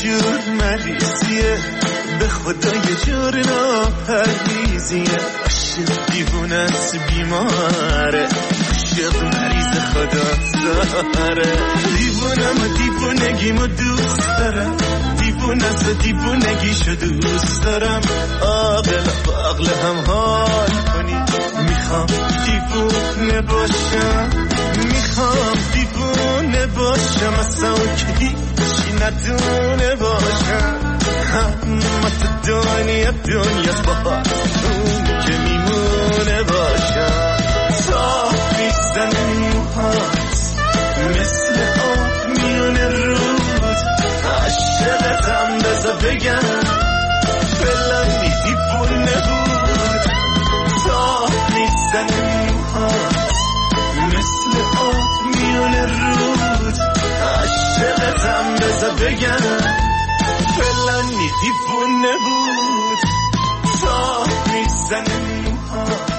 جور مریضیه به خدا یه جور ناپرهیزیه عاشق دیوونه است بیماره عاشق مریض خدا داره دیوونم و دیوونگیمو دوست دارم دیوونه است و دیوونگیشو دوست دارم عاقل با عقل هم حال کنی میخوام دیوونه باشم میخوام دیوونه باشم اصلا که هیچی ندونه باشم اما تو دنیاست با اون که میمونه باشم تا میزنه موهات مثل آب میونه رود عاشقتم بذار بگم فلانی دیوونه بود تا میزنه موهات مثل آب میونه رود عاشقتم بذار بگم فلانی دیوونه بود تا میزنه موهات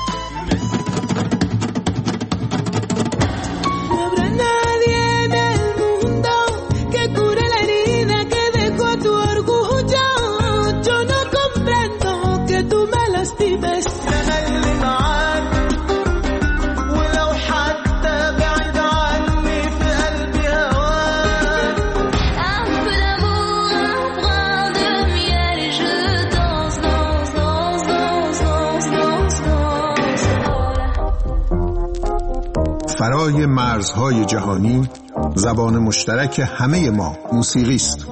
فرای مرزهای جهانی زبان مشترک همه ما موسیقی است.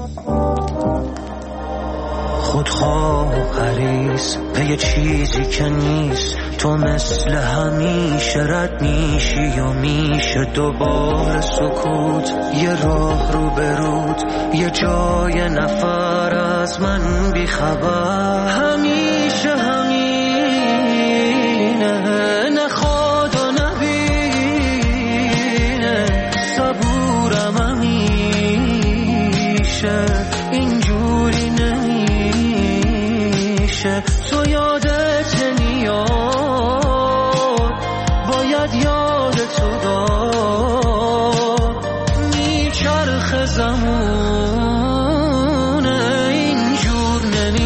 خودخواه و حریص به یه چیزی که نیست تو مثل همیشه رد میشی و میشه دوباره سکوت یه راه رو برود یه جای نفر از من بیخبر همیشه همینه نخواد و نبینه صبورم همیشه اینجوری نمیشه تو یادت نمیاد باید یادتو داد میچرخ زمونه اینجور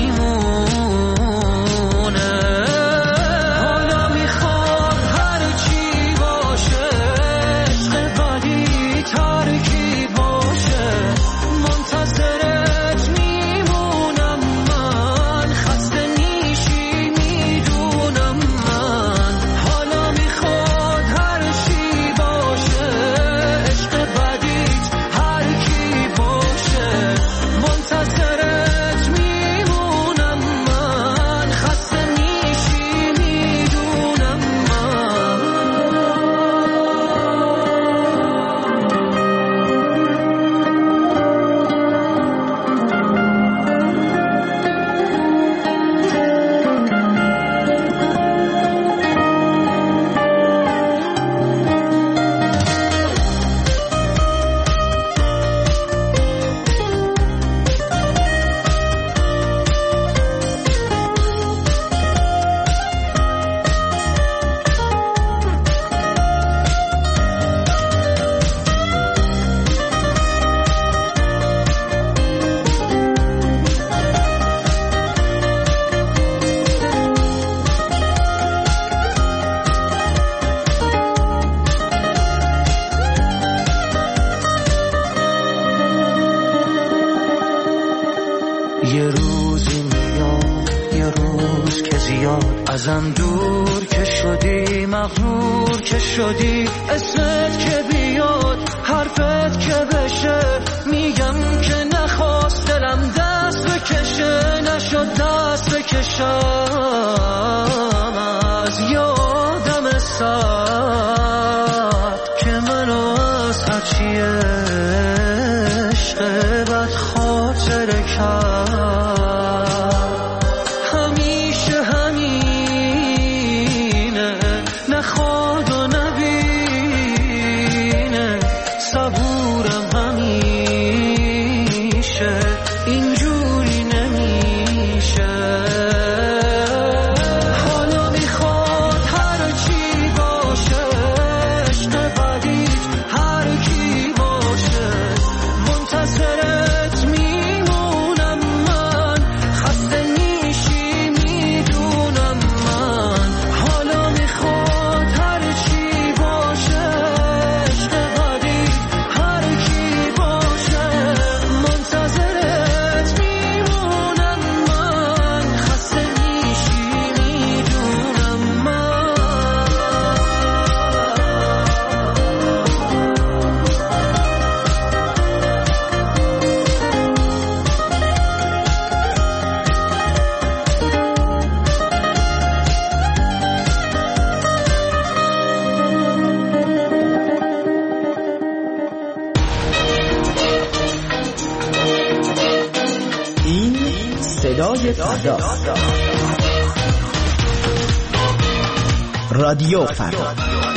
نمیمونه حالا میخواد هر چی باشه عشق بدی ترکی باشه منتظرت میمونم من خسته نیشی میدونم من حالا میخواد هر چی باشه عشق بدیت هر کی باشه منتظرت میمونم من خسته نیشی میدونم یه روزی میاد یه روز که زیاد ازم دور که شدی مغرور که شدی اسمت که بیاد حرفت که بشه میگم که نخواست دلم دست بکشه نشد دست بکشم از یادم سر که منو از هرچی عشق بد خاطر کرد همیشه همینه نخواد و نبینه صبورم همیشه اینجوری نمیشه صدای فردا. رادیو فردا.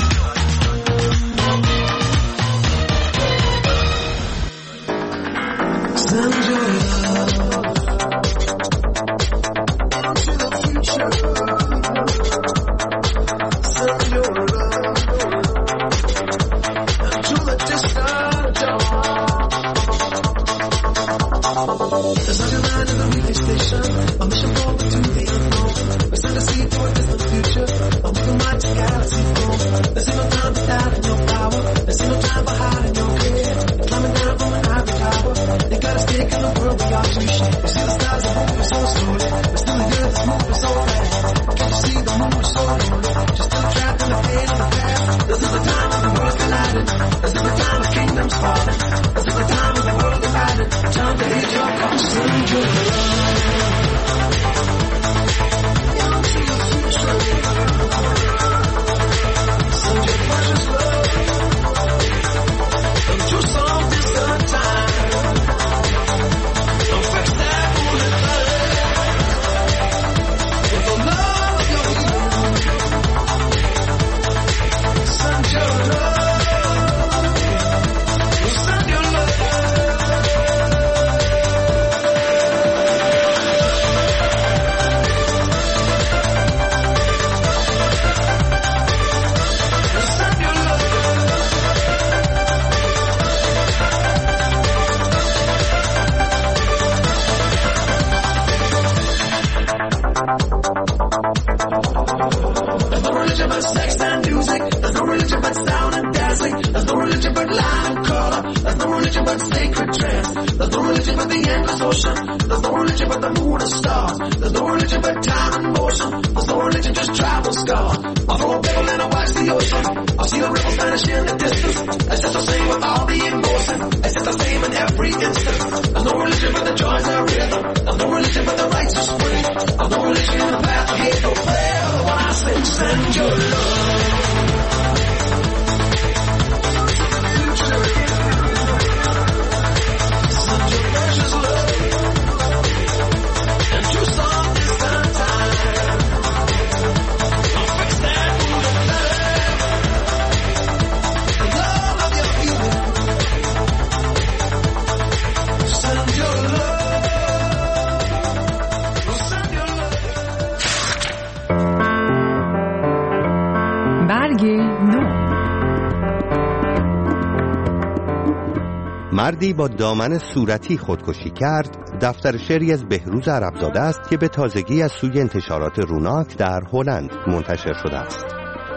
مردی با دامن صورتی خودکشی کرد دفتر شعری از بهروز عربزاده است که به تازگی از سوی انتشارات روناک در هلند منتشر شده است.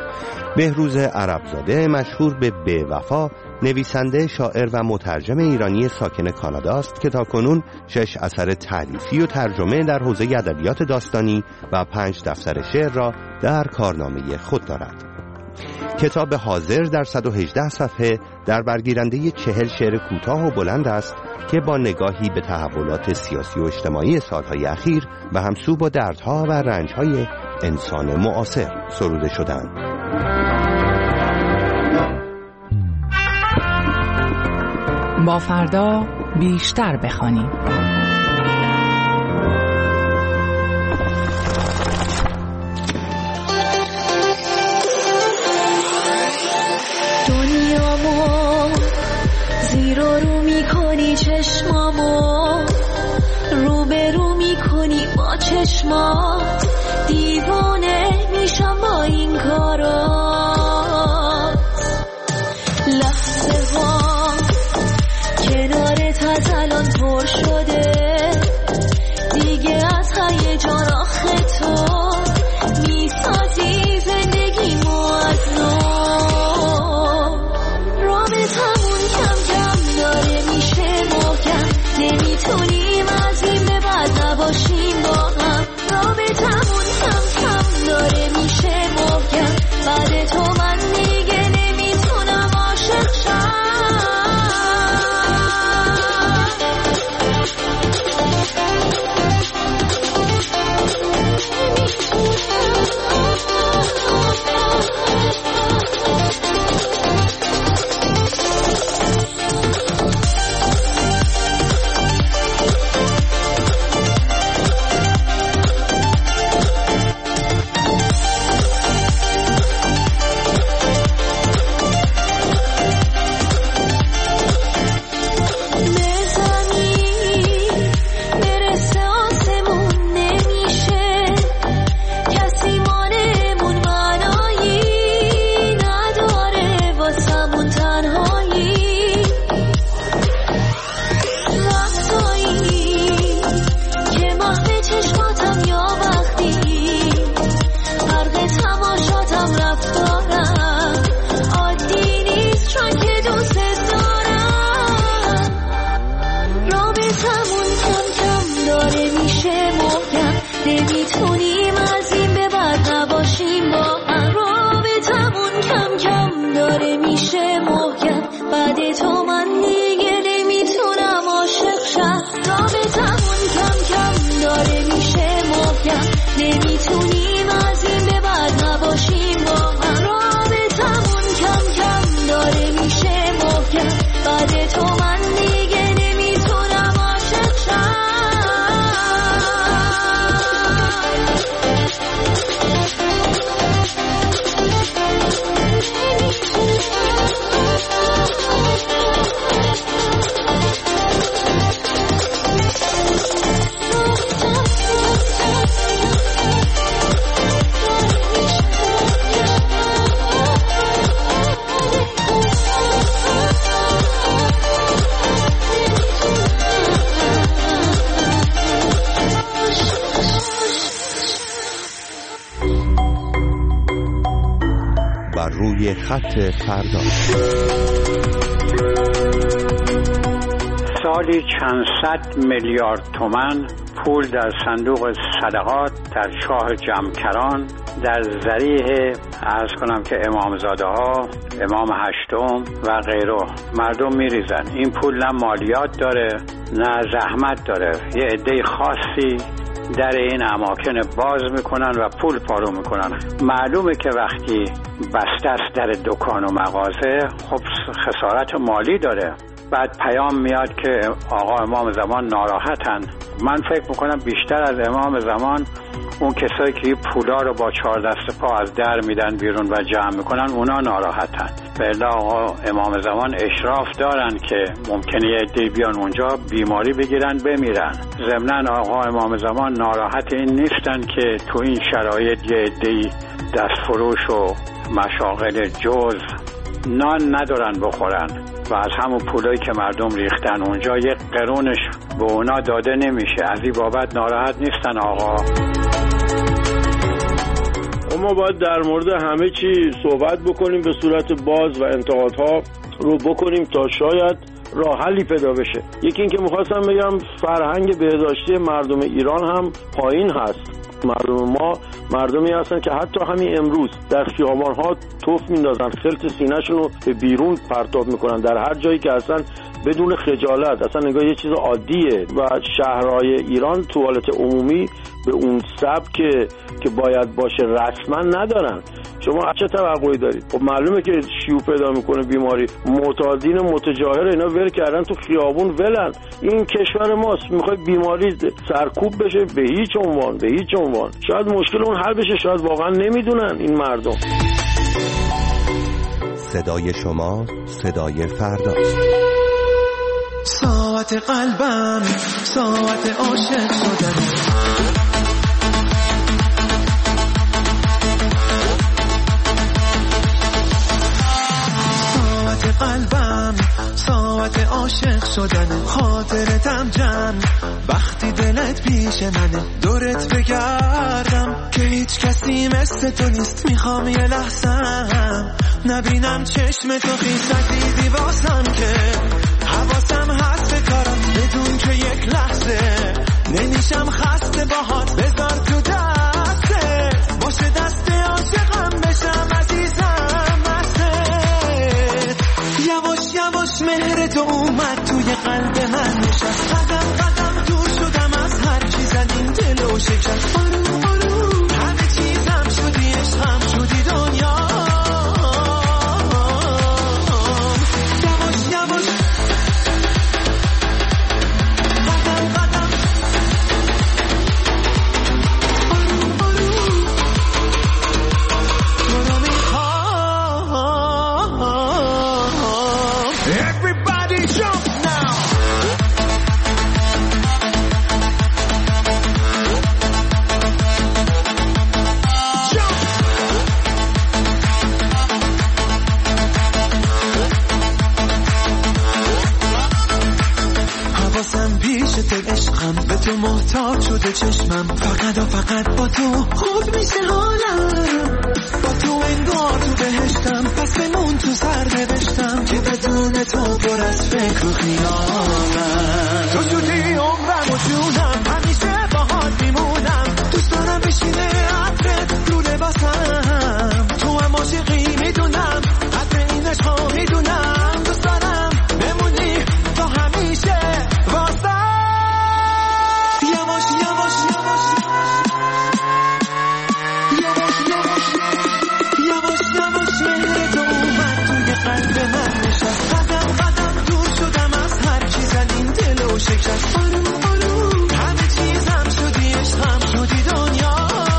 بهروز عربزاده مشهور به بی‌وفا، نویسنده، شاعر و مترجم ایرانی ساکن کانادا است که تاکنون 6 اثر تألیفی و ترجمه در حوزه ادبیات داستانی و 5 دفتر شعر را در کارنامه خود دارد. کتاب حاضر در 118 صفحه در برگیرنده 40 شعر کوتاه و بلند است که با نگاهی به تحولات سیاسی و اجتماعی سالهای اخیر و همسو با دردها و رنجهای انسان معاصر سروده شدند. با فردا بیشتر بخوانیم. دنیامو زیر و رو میکنی، چشمامو رو به رو میکنی با چشمات، دیوانه میشم با این کارات. لحظه ها کنارت از الان پر شده دیگه، از هیجان آخه تو میسازی زندگیمو از نو. رابطمون کم کم داره میشه محکم، نمیتونیم از این به بعد نباشیم با هم. رابطمون کم کم داره میشه محکم، بعد تو من دیگه نمیتونم عاشق شم. رابطمون کم کم داره میشه محکم نمیتونیم از این به بعد نباشیم با هم رابطمون کم کم داره میشه محکم بعد تو من دیگه نمیتونم عاشق شم رابطمون کم کم داره میشه محکم نمیتونیم از این به بعد نباشیم با هم رابطمون کم کم داره میشه محکم بعد تو من دیگه نمیتونم عاشق شم بر روی خط فردا. سالی چند صد میلیارد تومان پول در صندوق صدقات در چاه جمکران در ذریح عرض کنم که امامزاده ها، امام هشتم و غیره مردم میریزن. این پول نه مالیات داره نه زحمت داره. یه عده خاصی در این اماکن باز میکنن و پول پارو میکنن. معلومه که وقتی بسته است در دکان و مغازه خب خسارت مالی داره. بعد پیام میاد که آقا امام زمان ناراحتن. من فکر میکنم بیشتر از امام زمان اون کسایی که پولا رو با 4 دست پا از در میدن بیرون و جمع میکنن اونا ناراحتن. بله آقا امام زمان اشراف دارن که ممکنه یه عده بیان اونجا بیماری بگیرن بمیرن. ضمناً آقا امام زمان ناراحت این نیستن که تو این شرایط یه عده دست فروش و مشاغل جز نان ندارن بخورن و از همون پولایی که مردم ریختن اونجا یک قرونش به اونا داده نمیشه. از این بابت ناراحت نیستن آقا. ما باید در مورد همه چی صحبت بکنیم به صورت باز و انتقادها رو بکنیم تا شاید راه حلی پیدا بشه. یکی این که میخواستم بگم فرهنگ بهداشتی مردم ایران هم پایین هست. مردم ما مردمی هستن که حتی همین امروز در خیابان‌ها توف میندازن، خلط سینه‌شون رو به بیرون پرتاب میکنن در هر جایی که هستن بدون خجالت. اصلا نگاه یه چیز عادیه و شهرهای ایران توالت عمومی به اون سبک که باید باشه رسما ندارن. شما چه توقعی دارید؟ خب معلومه که شیوع پیدا میکنه بیماری. معتادین متجاهر اینا ول کردن تو خیابون ولن. این کشور ماست. میخوای بیماری سرکوب بشه؟ به هیچ عنوان. شاید مشکل اون حل بشه، شاید واقعا نمیدونن این مردم. صدای شما صدای فرداست. ساعت قلبم ساعت عاشق شدن قلبم ساعت عاشق شدن خاطرتم جمع وقتی دلت پیش منه دورت بگردم که هیچ کسی مثل تو نیست. میخوام یه لحظم نبینم چشم تو خیس عزیزی واسم که حواسم هست به کارم بدون که یک لحظه نمیشم خسته باهات. بذار تو دسته باشه دست عاشقم بشم عزیزم یواش یواش مهر تو اومد توی قلب من نشست. قدم قدم دور شدم از هر چی زدیم دل و شکست. آروم آروم همه چیزم شدی عشقم شدی دنیا. یواش یواش قدم قدم آروم آروم تو رو میخوام. Everybody jump now. نشستم پیش تو عشقم، به تو محتاج شده چشمم، فقط و فقط با تو خوب میشه حالم، با تو انگار تو بهشتم، پس بمون تو سر نوشتم که بدون تو پر از فکر و خیالم. تو شدی عمرم و جونم، همیشه باهات میمونم، دوست دارم بشینه عطرت رو لباسم، تو هم عاشقی میدونم، حد این عشقا میدونم، دوست دارم بمونی تا همیشه واسم. یواش یواش یواش یواش یواش یواش مهر تو اومد توی قلب من نشست، قدم قدم دور شدم از هر چی زد این دل و شکست، آروم آروم همه چیزم شدی عشقم شدی دنیا.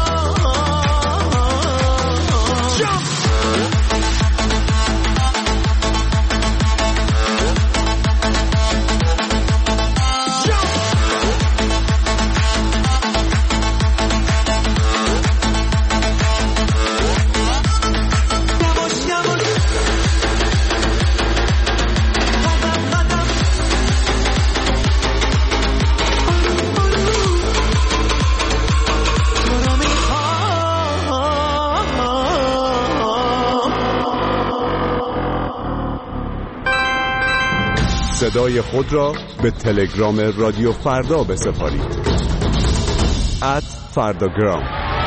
صدای خود را به تلگرام رادیو فردا بسپارید. @فرداگرام.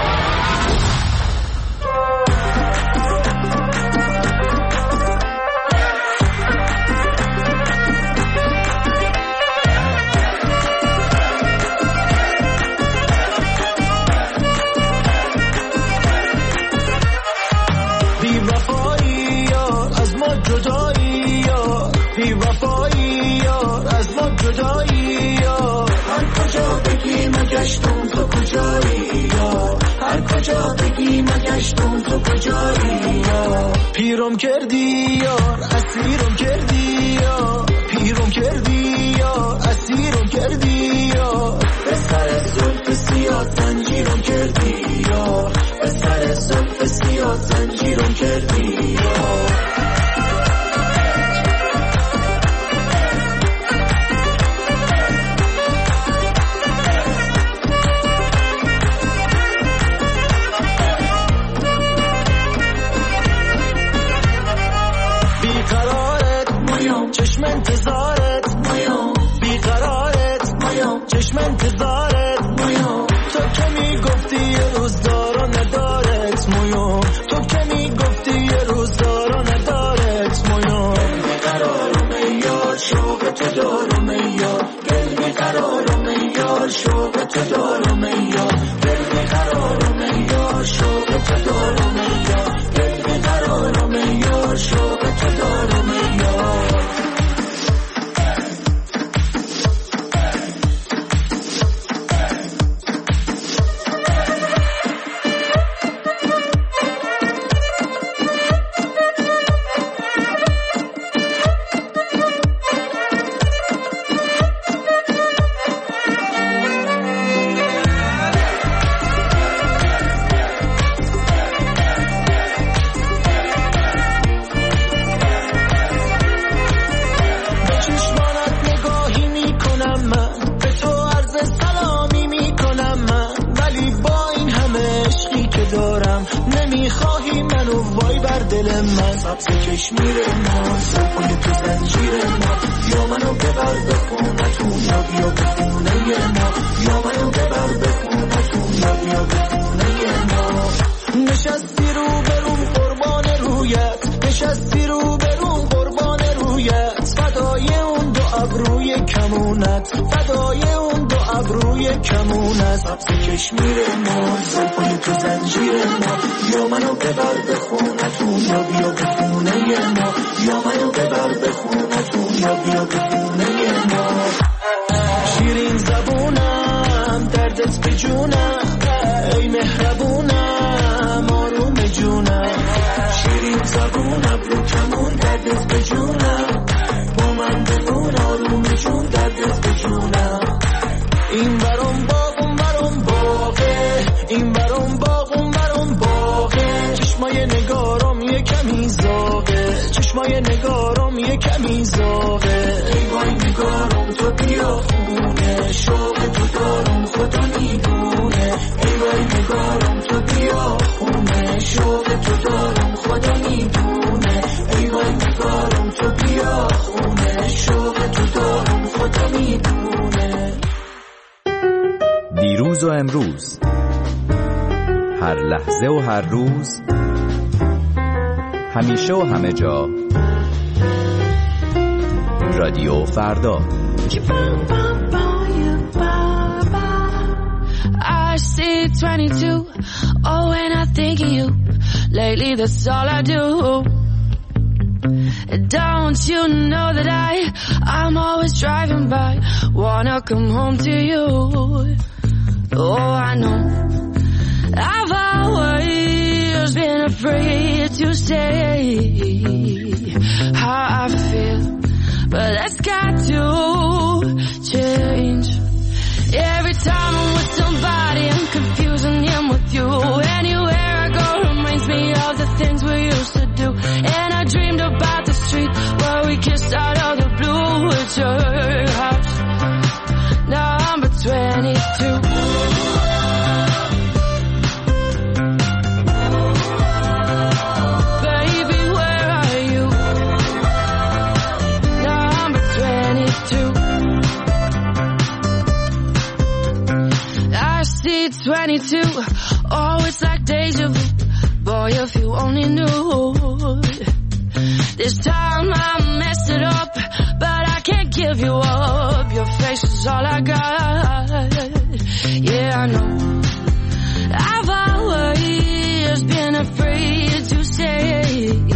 بی وفایی از ما جدایی، بی وفایی از ما جدایی، هر کجا بگی مگشتم تو کجایی، هر کجا بگی مگشتم تو کجایی، پیرم کردی یار اسیرم کردی، پیرم کردی یار اسیرم کردی، به سر زلف سیاه زنجیرم کردی، به سر زلف سیاه زنجیرم کردی. چشم انتظارت میام، بیقرارت میام، چشم انتظارت میام، تو که میگفتی یه روز دارا ندارت میام، تو که میگفتی یه روز دارا ندارت میام، بیقرارم یار شوق تو دارم یار، دل بیقرارم یار شوق تو دارم یار، دل بیقرارم یار شوق تو دارم یار، دل بیقرارم یار شوق تو دارم یار. نمیخواهی منو وای بر دل من، سبز کشمیر ما زلفای تو زنجیر ما، یا منو ببر به خونتون یا بیا به خونه ما، یا منو ببر به خونتون یا بیا به خونه ما. نشستی رو برون قربان رویت، نشستی رو برون قربان رویت، فدای اون دو ابروی کمونت، فدای اون دو ابروی کمونت، سبز کشمیر ما زلفای تو زنجیر ما، یا منو ببر به خونتون یا بیا به خونه ما، یا منو ببر به خونتون یا بیا به خونه ما. شیرین زبونم دردت به جونم، ای مهربونم آروم جونم، شیرین زبونم رو کمون دردت به جونم، با من بمون آروم جون دردت به جونم. این برام باغ اون برام باغه، این برام باغ اون برام باغه، چشمای نگارم یه کمی زاغه، چشمای نگارم یه کمی زاغه، ای وای نگارم تو بیا شوق تو دارم خدا میدونه ای وای نگارم تو بیا خونه شوق تو دارم خدا میدونه ای وای نگارم تو بیا خونه شوق تو دارم خدا میدونه دیروز و امروز هر لحظه و هر روز همیشه و همه جا رادیو فردا I see 22 oh when I think of you lately that's all I do. Don't you know that I'm always driving by wanna come home to you. Oh I know I've always been afraid to say how I feel, but that's got to change. Every time I'm with somebody, I'm confusing him with you. Anywhere I go reminds me of the things we used to do. And I dreamed about the street where we kissed out of the blue. It's your house, number 22. I see 22, oh it's like deja vu. Boy, if you only knew. This time I messed it up, but I can't give you up. Your face is all I got. Yeah, I know I've always been afraid to say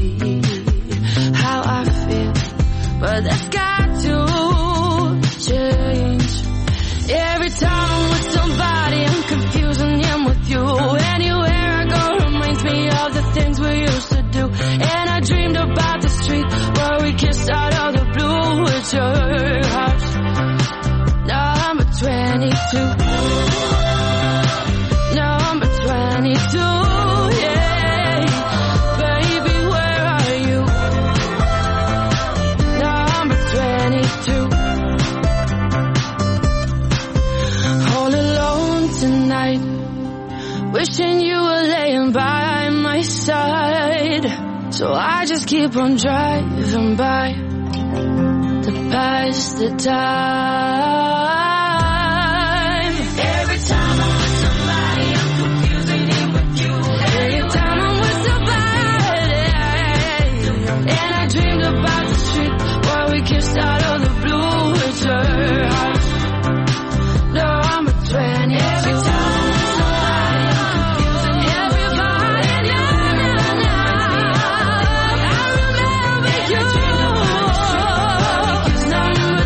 how I feel, but that's got to change. Every time I'm with somebody, I'm confusing him with you. Anywhere I go reminds me of the things we used to do. And I dreamed about the street where we kissed out of the blue. It's your house, number 22. Number 22, yeah. Baby, where are you? Number 22. All alone tonight, wishing you were laying by my side. So I just keep on driving by to pass the time. Every time I'm with somebody, I'm confusing him with you. Every time I'm with somebody, and I dreamed about the street where we kissed out of the blue. It's your house, number 20. Every time I'm with somebody, I'm confusing everybody. I remember you. Number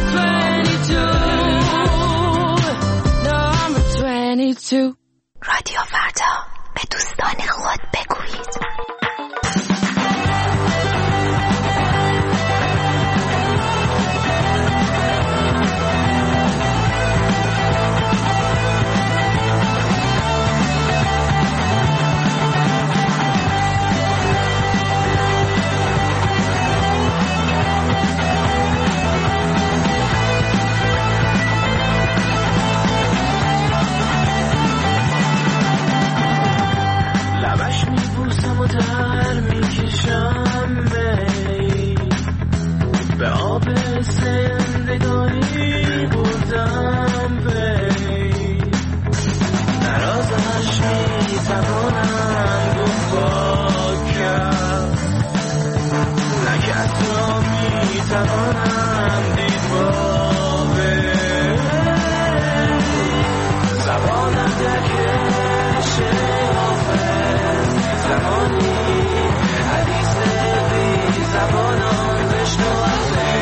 22. رادیو فردا، به دوستان خود بگویید. و در میکشم به آب زندگانی بردم نرازش میتوانم گفت با کرد نکرد را میتوانم دید با زبانم در کشه زمانی حدیث بی زبانان بشنوازه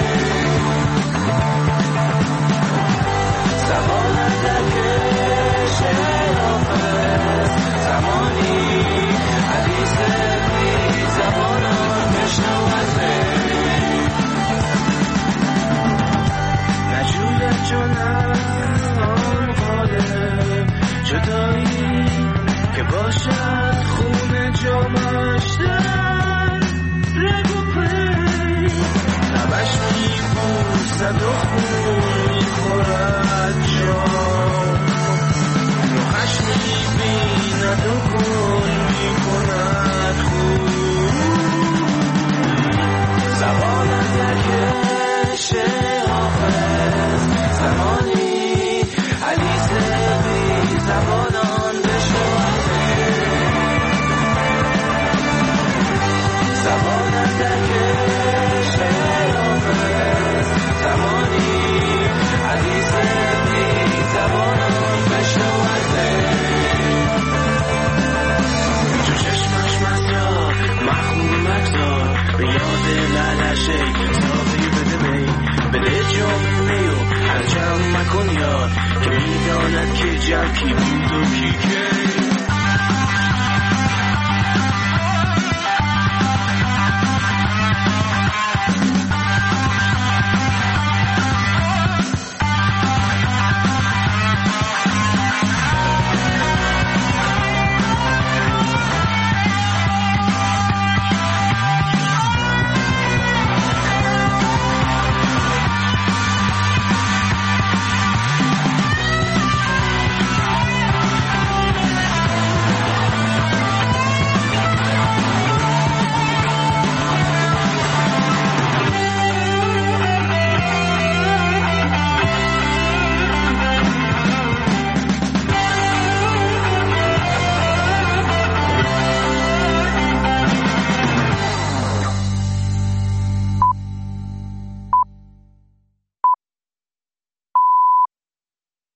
زبانم در کشه زمانی حدیث بی زبانان بشنوازه نجویت جانم قادر جدایی که باشد خون جامش در رگو پی لبش میبوسد و خون میخورد جا که میداند که جکی بود و کی که